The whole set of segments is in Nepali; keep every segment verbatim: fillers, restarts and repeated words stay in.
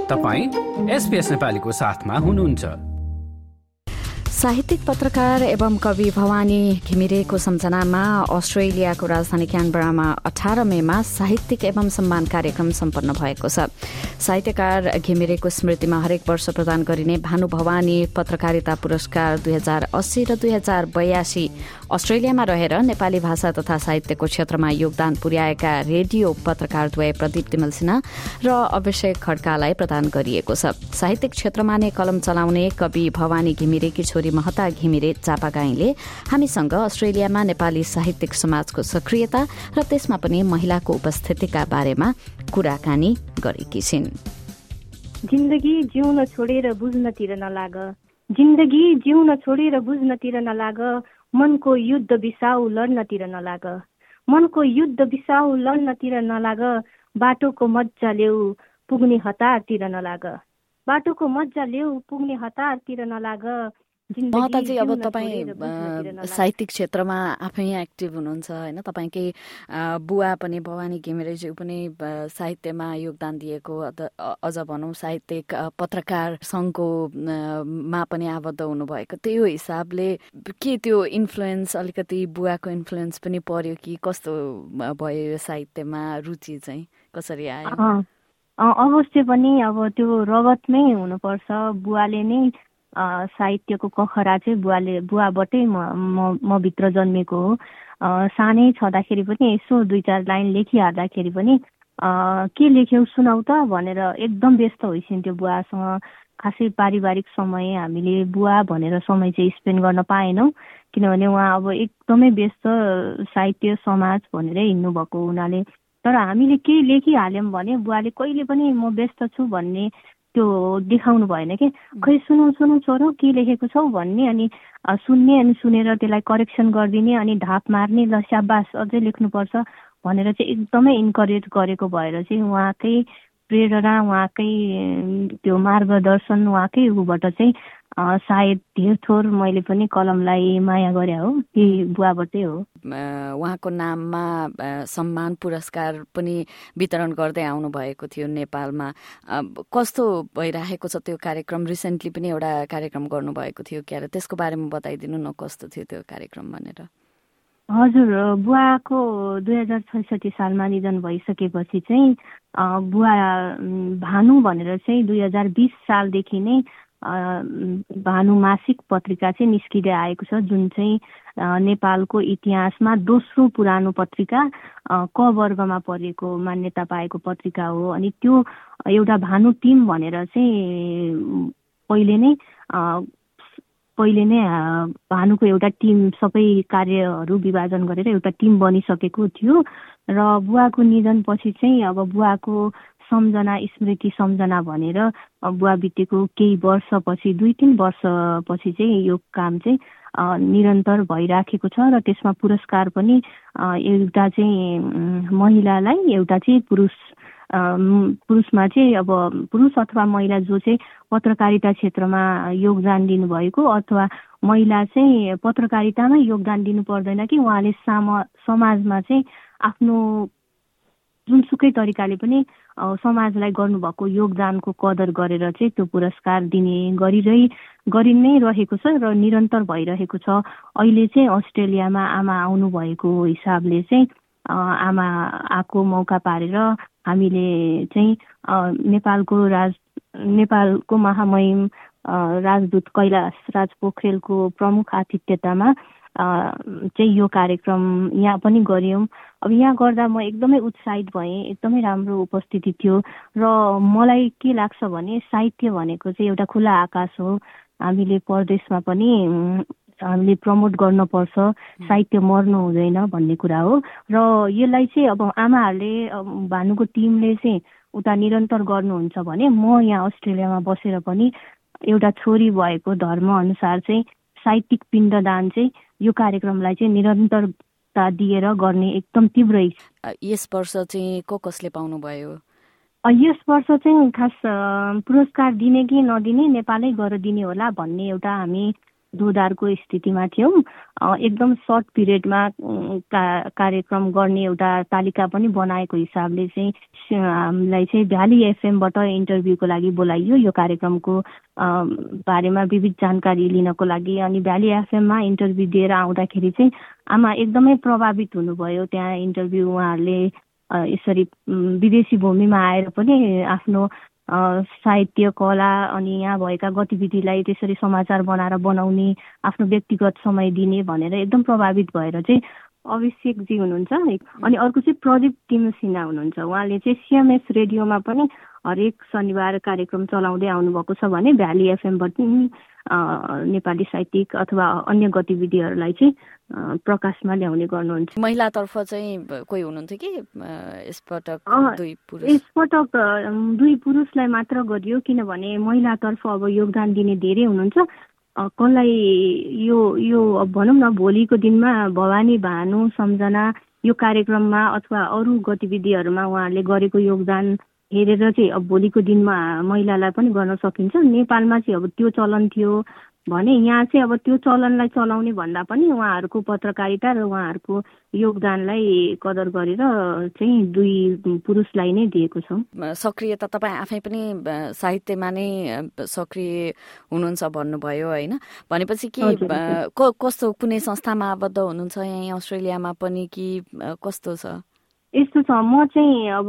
तपाईं एसपीएस नेपालीको साथमा हुनुहुन्छ। साहित्यिक पत्रकार एवं कवि भवानी घिमिरेको सम्झनामा अस्ट्रेलियाको राजधानी क्यानबरामा अठार मेमा साहित्यिक एवं सम्मान कार्यक्रम सम्पन्न भएको छ। साहित्यकार घिमिरेको स्मृतिमा हरेक वर्ष प्रदान गरिने भानु भवानी पत्रकारिता पुरस्कार दुई हजार अस्सी र दुई हजार बयासी अस्ट्रेलियामा रहेर नेपाली भाषा तथा साहित्यको क्षेत्रमा योगदान पुर्याएका रेडियो पत्रकारद्वय प्रदीप तिमल सिन्हा र अभिषेक खड्कालाई प्रदान गरिएको छ। साहित्यिक क्षेत्रमा नै कलम चलाउने कवि भवानी घिमिरेकी छोरी महता घिमिरे चापागाईले हामीसँग अस्ट्रेलियामा नेपाली साहित्यिक समाजको सक्रियता र त्यसमा पनि महिलाको उपस्थितिका बारेमा कुराकानी गरेकी छिन्। जिन्दगी जिउन छोडेर बुझ्नतिर नलाग, जिन्दगी जिउन छोडेर बुझ्नतिर नलाग, मनको युद्ध बिसाउ लड्नतिर नलाग, मनको युद्ध बिसाउ लड्नतिर नलाग, बाटोको मज्जा ल्याउ पुग्ने हतारतिर नलाग, बाटोको मज्जा ल्याउ पुग्ने हतारतिर नलाग। महता चाहिँ अब तपाईँ साहित्यिक क्षेत्रमा आफै एक्टिभ हुनुहुन्छ होइन? तपाईँकै बुवा पनि भवानी घिमिरेज्यू पनि साहित्यमा योगदान दिएको, अझ भनौँ साहित्यिक पत्रकार सङ्घको मा पनि आबद्ध हुनुभएको, त्यो हिसाबले के त्यो इन्फ्लुएन्स अलिकति बुवाको इन्फ्लुएन्स पनि पर्यो कि कस्तो भयो यो साहित्यमा रुचि चाहिँ कसरी आयो? अवश्य पनि अब त्यो रगतमै हुनुपर्छ। बुवाले नै साहित्यको कखरा चाहिँ बुवाले बुवाबाटै म म भित्र जन्मेको हो। सानै छँदाखेरि पनि यसो दुई चार लाइन लेखिहाल्दाखेरि पनि के लेख्यौ सुनाउ त भनेर एकदम व्यस्त भइसिन्थ्यो बुवासँग। खासै पारिवारिक समय हामीले बुवा भनेर समय चाहिँ स्पेन्ड गर्न पाएनौँ, किनभने उहाँ अब एकदमै व्यस्त साहित्य समाज भनेरै हिँड्नुभएको हुनाले। तर हामीले केही लेखिहाल्यौँ भने बुवाले कहिले पनि म व्यस्त छु भन्ने त्यो देखाउनु भएन कि, खै सुनौ सुनौ छोरो के लेखेको छौ भन्ने, अनि सुन्ने अनि सुनेर त्यसलाई करेक्सन गरिदिने अनि ढाप मार्ने, ल स्याबास अझै लेख्नुपर्छ भनेर चाहिँ एकदमै इन्करेज गरेको भएर चाहिँ उहाँकै प्रेरणा, उहाँकै त्यो मार्गदर्शन, उहाँकै उबाट चाहिँ सायद धेर थोर मैले पनि कलमलाई माया गरे हो, त्यही बुवाबाटै हो। उहाँको नाममा सम्मान पुरस्कार पनि वितरण गर्दै आउनु भएको थियो नेपालमा। कस्तो भइरहेको छ त्यो कार्यक्रम? रिसेन्टली पनि एउटा कार्यक्रम गर्नुभएको थियो क्या, त्यसको बारेमा बताइदिनु न, कस्तो थियो त्यो कार्यक्रम भनेर। हजुर, बुवाको दुई हजार छैसठी सालमा निधन भइसकेपछि चाहिँ बुवा भानु भनेर चाहिँ दुई हजार बिस सालदेखि नै भानु मासिक पत्रिका चाहिँ निस्किँदै आएको छ, जुन चाहिँ नेपालको इतिहासमा दोस्रो पुरानो पत्रिका, क वर्गमा परेको मान्यता पाएको पत्रिका हो। अनि त्यो एउटा भानु टिम भनेर चाहिँ पहिले नै पहिले नै भानुको एउटा टिम, सबै कार्यहरू विभाजन गरेर एउटा टिम बनिसकेको थियो। र बुवाको निधनपछि चाहिँ अब बुवाको सम्झना, स्मृति सम्झना भनेर बुवा बितेको केही वर्षपछि, दुई तिन वर्षपछि चाहिँ यो काम चाहिँ निरन्तर भइराखेको छ। र त्यसमा पुरस्कार पनि एउटा चाहिँ महिलालाई, एउटा चाहिँ पुरुष पुरुषमा चाहिँ अब पुरुष अथवा महिला जो चाहिँ पत्रकारिता क्षेत्रमा योगदान दिनुभएको, अथवा महिला चाहिँ पत्रकारितामै योगदान दिनु पर्दैन कि उहाँले साम समाजमा चाहिँ आफ्नो जुनसुकै तरिकाले पनि समाजलाई गर्नुभएको योगदानको कदर गरेर चाहिँ त्यो पुरस्कार दिने गरिरहि गरि नै रहेको छ र निरन्तर भइरहेको छ। अहिले चाहिँ अस्ट्रेलियामा आमा आउनुभएको हिसाबले चाहिँ आमा आएको मौका पारेर हामीले चाहिँ नेपालको राज नेपालको महामहिम राजदूत कैलाश राज पोखरेलको प्रमुख आतिथ्यतामा चाहिँ यो कार्यक्रम यहाँ पनि गऱ्यौँ। अब यहाँ गर्दा म एकदमै उत्साहित भएँ, एकदमै राम्रो उपस्थिति थियो। र मलाई के लाग्छ भने साहित्य भनेको चाहिँ एउटा खुला आकाश हो। हामीले परदेशमा पनि हामीले प्रमोट गर्नुपर्छ, साहित्य मर्नु हुँदैन भन्ने कुरा हो। र यसलाई चाहिँ अब आमाहरूले, भानुको टिमले चाहिँ उता निरन्तर गर्नुहुन्छ भने म यहाँ अस्ट्रेलियामा बसेर पनि एउटा छोरी भएको धर्म अनुसार चाहिँ साहित्यिक पिण्डदान चाहिँ यो कार्यक्रमलाई चाहिँ निरन्तरता दिएर गर्ने एकदम तीव्र इच्छा। यस वर्ष चाहिँ को कसले पाउनुभयो? यस वर्ष चाहिँ खास पुरस्कार दिने कि नदिने नेपालै गएर दिने होला भन्ने एउटा हामी दोधारको स्थितिमा थियौँ। एकदम सर्ट पिरियडमा का कार्यक्रम गर्ने एउटा तालिका पनि बनाएको हिसाबले चाहिँ हामीलाई चाहिँ भ्याली एफएमबाट इन्टरभ्यूको लागि बोलाइयो यो कार्यक्रमको बारेमा विविध जानकारी लिनको लागि। अनि भ्याली एफएममा इन्टरभ्यू दिएर आउँदाखेरि चाहिँ आमा एकदमै प्रभावित हुनुभयो। त्यहाँ इन्टरभ्यू उहाँहरूले यसरी विदेशी भूमिमा आएर पनि आफ्नो साहित्य कला अनि यहाँ भएका गतिविधिलाई त्यसरी समाचार बनाएर बनाउने, आफ्नो व्यक्तिगत समय दिने भनेर एकदम प्रभावित भएर चाहिँ अभिषेकजी हुनुहुन्छ। अनि अर्को चाहिँ प्रदीप टिम सिन्हा हुनुहुन्छ। उहाँले चाहिँ सिएमएस रेडियोमा पनि हरेक शनिबार कार्यक्रम चलाउँदै आउनुभएको छ भने भ्याली एफएमबाट नेपाली साहित्यिक अथवा अन्य गतिविधिहरूलाई चाहिँ प्रकाशमा ल्याउने गर्नुहुन्छ। महिलातर्फ चाहिँ कोही हुनुहुन्थ्यो कि यसपटक दुई पुरुष? यसपटक दुई पुरुषलाई मात्र गरियो, किनभने महिलातर्फ अब योगदान दिने धेरै हुनुहुन्छ। कसलाई यो यो भनौँ न भोलिको दिनमा भवानी, भानु, सम्झना यो कार्यक्रममा अथवा अरू गतिविधिहरूमा उहाँहरूले गरेको योगदान हेरेर चाहिँ अब भोलिको दिनमा महिलालाई पनि गर्न सकिन्छ। नेपालमा चाहिँ अब त्यो चलन थियो भने यहाँ चाहिँ अब त्यो चलनलाई चलाउने भन्दा पनि उहाँहरूको पत्रकारिता र उहाँहरूको योगदानलाई कदर गरेर चाहिँ दुई पुरुषलाई नै दिएको छ। सक्रियता तपाईँ आफै पनि साहित्यमा नै सक्रिय हुनुहुन्छ भन्नुभयो होइन? भनेपछि के कस्तो कुनै संस्थामा आबद्ध हुनुहुन्छ यहीँ अस्ट्रेलियामा पनि कि कस्तो छ? यस्तो छ, म चाहिँ अब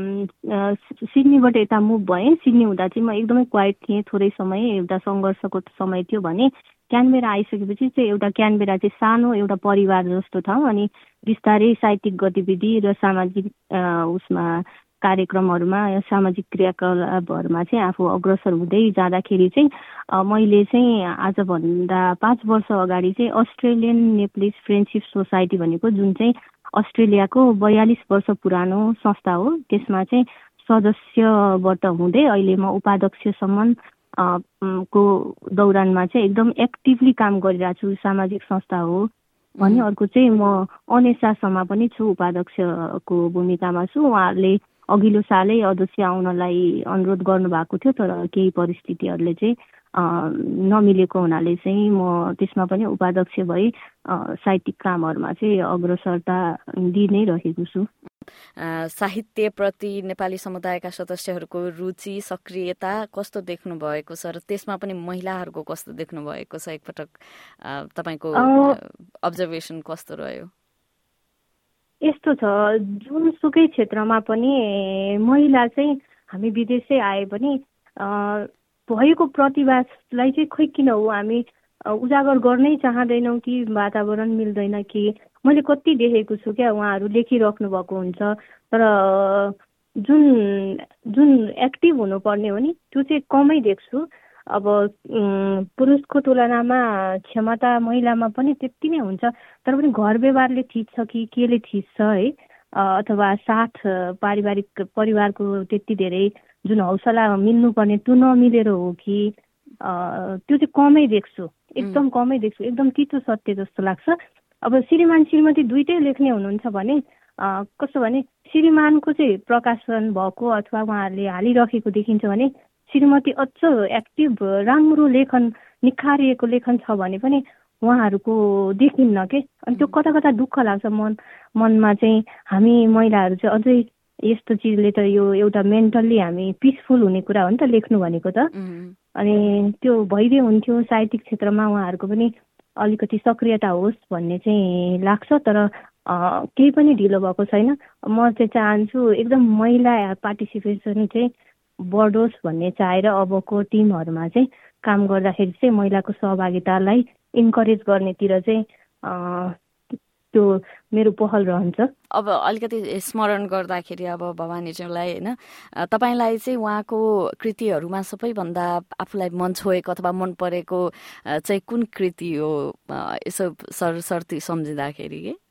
सिडनीबाट यता मुभ भएँ। सिडनी हुँदा चाहिँ म एकदमै क्वाइट थिएँ थोरै समय, एउटा सङ्घर्षको समय थियो भने क्यानबेरा आइसकेपछि चाहिँ एउटा क्यानबेरा चाहिँ सानो एउटा परिवार जस्तो ठाउँ। अनि बिस्तारै साहित्यिक गतिविधि र सामाजिक उसमा कार्यक्रमहरूमा सामाजिक क्रियाकलापहरूमा चाहिँ आफू अग्रसर हुँदै जाँदाखेरि चाहिँ मैले चाहिँ आजभन्दा पाँच वर्ष अगाडि चाहिँ अस्ट्रेलियन नेप्लिज फ्रेन्डसिप सोसाइटी भनेको जुन चाहिँ अस्ट्रेलियाको बयालिस वर्ष पुरानो संस्था हो, त्यसमा चाहिँ सदस्यबाट हुँदै अहिले म उपाध्यक्षसम्म को दौरानमा चाहिँ एकदम एक्टिभली काम गरिरहेको छु। सामाजिक संस्था हो भने अर्को चाहिँ म अनेसासम्म पनि छु, उपाध्यक्षको भूमिकामा छु। उहाँहरूले अघिल्लो सालै अध्यक्ष आउनलाई अनुरोध गर्नुभएको थियो, तर केही परिस्थितिहरूले चाहिँ नमिलेको हुनाले चाहिँ म त्यसमा पनि उपाध्यक्ष भई साहित्यिक कामहरूमा चाहिँ अग्रसरता दिइ नै रहेको छु। साहित्यप्रति नेपाली समुदायका सदस्यहरूको रुचि सक्रियता कस्तो देख्नु भएको छ र त्यसमा पनि महिलाहरूको कस्तो देख्नु भएको छ? एकपटक तपाईँको अब्जर्भेसन कस्तो रह्यो? यस्तो छ, जुनसुकै क्षेत्रमा पनि महिला चाहिँ हामी विदेशै आए पनि भएको प्रतिभालाई चाहिँ खोइ किन हो हामी उजागर गर्नै चाहँदैनौँ कि वातावरण मिल्दैन कि मैले कति देखेको छु क्या, उहाँहरू लेखिराख्नु भएको हुन्छ तर जुन जुन एक्टिभ हुनुपर्ने हो नि त्यो चाहिँ कमै देख्छु। अब पुरुषको तुलनामा क्षमता महिलामा पनि त्यति नै हुन्छ, तर पनि घर व्यवहारले थिच्छ कि केले थिच्छ है, अथवा साथ पारिवारिक परिवारको त्यति धेरै जुन हौसला मिल्नुपर्ने त्यो नमिलेर हो कि त्यो चाहिँ कमै देख्छु, एकदम कमै देख्छु, एकदम तितो सत्य जस्तो लाग्छ। अब श्रीमान श्रीमती दुइटै लेख्ने हुनुहुन्छ भने कस्तो भने श्रीमानको चाहिँ प्रकाशन भएको अथवा उहाँहरूले हालिराखेको देखिन्छ भने श्रीमती अझ एक्टिभ राम्रो लेखन निखारिएको लेखन छ भने पनि उहाँहरूको देखिन्न के। अनि त्यो कता कता दुःख लाग्छ मन मनमा चाहिँ हामी महिलाहरू चाहिँ अझै यस्तो चिजले त यो एउटा मेन्टल्ली हामी पिसफुल हुने कुरा हो नि त लेख्नु भनेको त। अनि त्यो भइदिए हुन्थ्यो साहित्यिक क्षेत्रमा उहाँहरूको पनि अलिकति सक्रियता होस् भन्ने चाहिँ लाग्छ, तर केही पनि ढिलो भएको छैन। म चाहिँ चाहन्छु एकदम महिला पार्टिसिपेसन चाहिँ बढोस् भन्ने चाहेर अबको टिमहरूमा चाहिँ काम गर्दाखेरि चाहिँ महिलाको सहभागितालाई इन्करेज गर्नेतिर चाहिँ त्यो मेरो पहल रहन्छ। अब अलिकति स्मरण गर्दाखेरि अब भवानीज्यूलाई होइन, तपाईँलाई चाहिँ उहाँको कृतिहरूमा सबैभन्दा आफूलाई मन छोएको अथवा मन परेको चाहिँ कुन कृति हो यसो सरसर्ती सम्झिँदाखेरि? के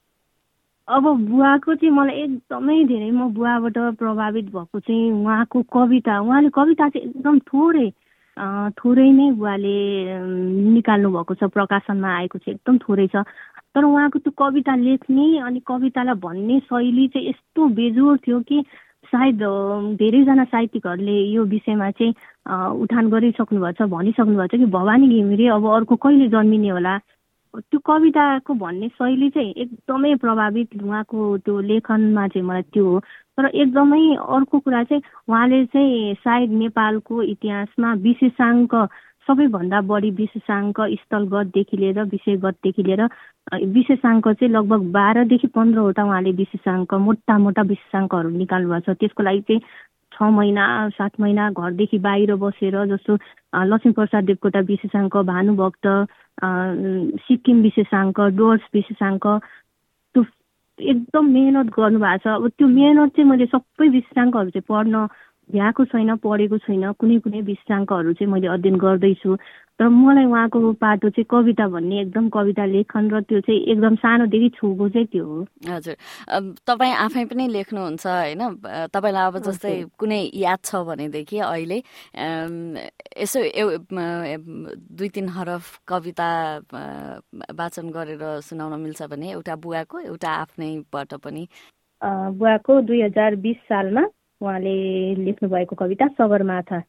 अब बुवाको चाहिँ मलाई एकदमै धेरै म बुवाबाट प्रभावित भएको चाहिँ उहाँको कविता। उहाँले कविता चाहिँ एकदम थोरै थोरै नै बुवाले निकाल्नु भएको छ, प्रकाशनमा आएको चाहिँ एकदम थोरै छ, तर उहाँको त्यो कविता लेख्ने अनि कवितालाई भन्ने शैली चाहिँ यस्तो बेजोड थियो कि सायद धेरैजना साहित्यिकहरूले यो विषयमा चाहिँ उठान गरिसक्नु भएको छ, भनिसक्नु भएको छ कि भवानी घिमिरे अब अर्को कहिले जन्मिने होला। त्यो कविताको भन्ने शैली चाहिँ एकदमै प्रभावित उहाँको त्यो लेखनमा चाहिँ मलाई त्यो हो। तर एकदमै अर्को कुरा चाहिँ उहाँले चाहिँ सायद नेपालको इतिहासमा विशेषाङ्क सबैभन्दा बढी विशेषाङ्क स्थलगतदेखि लिएर विषयगतदेखि लिएर विशेषाङ्क चाहिँ लगभग बाह्रदेखि पन्ध्रवटा उहाँले विशेषाङ्क मोटा मोटा विशेषाङ्कहरू निकाल्नु भएको छ। त्यसको लागि चाहिँ छ महिना सात महिना घरदेखि बाहिर बसेर, जस्तो लक्ष्मीप्रसाद देवकोटा विशेषाङ्क, भानुभक्त सिक्किम विशेषाङ्क, डुवर्स विशेषाङ्क, त्यो एकदम मेहनत गर्नुभएको छ। अब त्यो मेहनत चाहिँ मैले सबै विशेषाङ्कहरू चाहिँ पढ्न भ्याएको छैन, पढेको छैन। कुनै कुनै विशेषाङ्कहरू चाहिँ मैले अध्ययन गर्दैछु। तर मलाई उहाँको पाटो चाहिँ कविता भन्ने एकदम कविता लेखन र त्यो चाहिँ एकदम सानोदेखि छुको चाहिँ त्यो हो। हजुर, तपाईँ आफै पनि लेख्नुहुन्छ होइन? तपाईँलाई अब जस्तै कुनै याद छ भनेदेखि अहिले यसो दुई तिन हरफ कविता वाचन गरेर सुनाउन मिल्छ भने, एउटा बुवाको एउटा आफ्नैबाट पनि। बुवाको दुई हजार बिस सालमा उहाँले लेख्नु भएको कविता सगरमाथा।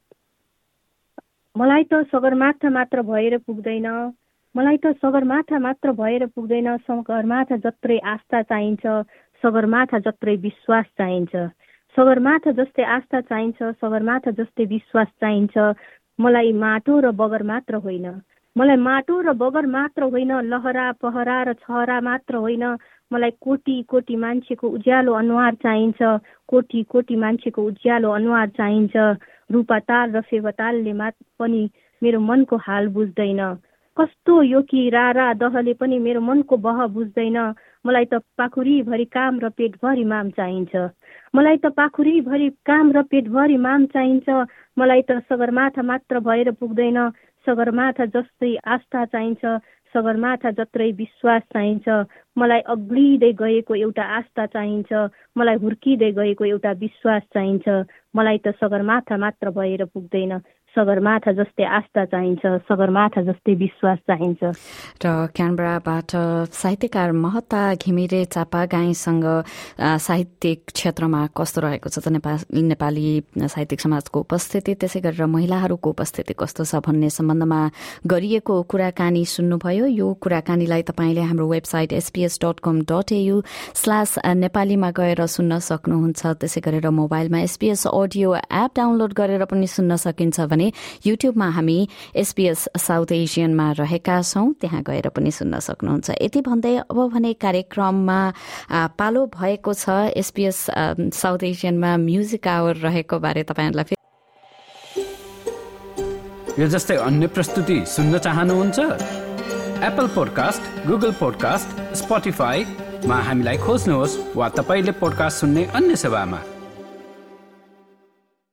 मलाई त सगरमाथा मात्र भएर पुग्दैन, मलाई त सगरमाथा मात्र भएर पुग्दैन, सगरमाथा जत्रै आस्था चाहिन्छ, सगरमाथा जत्रै विश्वास चाहिन्छ, सगरमाथा जस्तै आस्था चाहिन्छ, सगरमाथा जस्तै विश्वास चाहिन्छ। मलाई माटो र बगर मात्र होइन, मलाई माटो र बगर मात्र होइन, लहरा पहरा र छहरा मात्र होइन, मलाई कोटी कोटी मान्छेको उज्यालो अनुहार चाहिन्छ, कोटी कोटी मान्छेको उज्यालो अनुहार चाहिन्छ। रूपाताल र फेवतालले मात पनि मेरो मनको हाल बुझ्दैन, कस्तो यो कि रारा दहले पनि मेरो मनको बह बुझ्दैन। मलाई त पाखुरीभरि काम र पेटभरि माम चाहिन्छ, मलाई त पाखुरीभरि काम र पेटभरि माम चाहिन्छ। मलाई त सगरमाथा मात्र भएर पुग्दैन, सगरमाथा जस्तै आस्था चाहिन्छ, सगरमाथा जत्रै विश्वास चाहिन्छ। मलाई अग्लिँदै गएको एउटा आस्था चाहिन्छ, मलाई हुर्किँदै गएको एउटा विश्वास चाहिन्छ। मलाई त सगरमाथा मात्र भएर पुग्दैन, सगरमाथा जस्तै आस्था चाहिन्छ, सगरमाथा जस्तै विश्वास चाहिन्छ। र क्यानबराबाट साहित्यकार महता घिमिरे चापागाईसँग साहित्यिक क्षेत्रमा कस्तो रहेको छ त नेपाली नेपाली साहित्यिक समाजको उपस्थिति, त्यसै गरेर महिलाहरूको उपस्थिति कस्तो छ भन्ने सम्बन्धमा गरिएको कुराकानी सुन्नुभयो। यो कुराकानीलाई तपाईँले हाम्रो website SBS dot com dot AU slash नेपालीमा गएर सुन्न सक्नुहुन्छ। त्यसै गरेर मोबाइलमा एसपीएस अडियो एप डाउनलोड गरेर पनि सुन्न सकिन्छ भने युट्युबमा हामी एसपीएस साउथ एसियनमा रहेका छौं, त्यहाँ गएर पनि सुन्न सक्नुहुन्छ। यति भन्दै अब भने कार्यक्रममा पालो भएको छ एसपीएस साउथ एसियनमा म्युजिक आवर रहेको बारे तपाईहरुलाई यो जस्तै अन्य प्रस्तुति सुन्न चाहनुहुन्छ? एप्पल पोडकास्ट, गुगल पोडकास्ट, स्पोटिफाईमा हामीलाई खोज्नुहोस् वा तपाईले पोडकास्ट सुन्ने अन्य सेवामा।